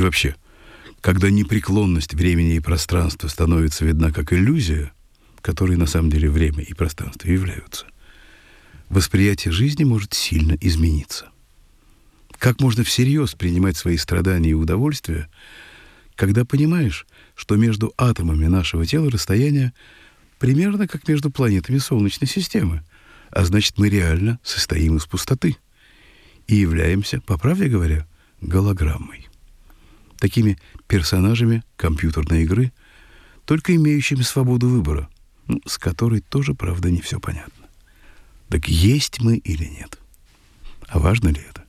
вообще, когда непреклонность времени и пространства становится видна как иллюзия, которой на самом деле время и пространство являются, восприятие жизни может сильно измениться. Как можно всерьез принимать свои страдания и удовольствия, когда понимаешь, что между атомами нашего тела расстояние примерно как между планетами Солнечной системы, а значит, мы реально состоим из пустоты и являемся, по правде говоря, голограммой. Такими персонажами компьютерной игры, только имеющими свободу выбора, с которой тоже, правда, не все понятно. Так есть мы или нет? А важно ли это?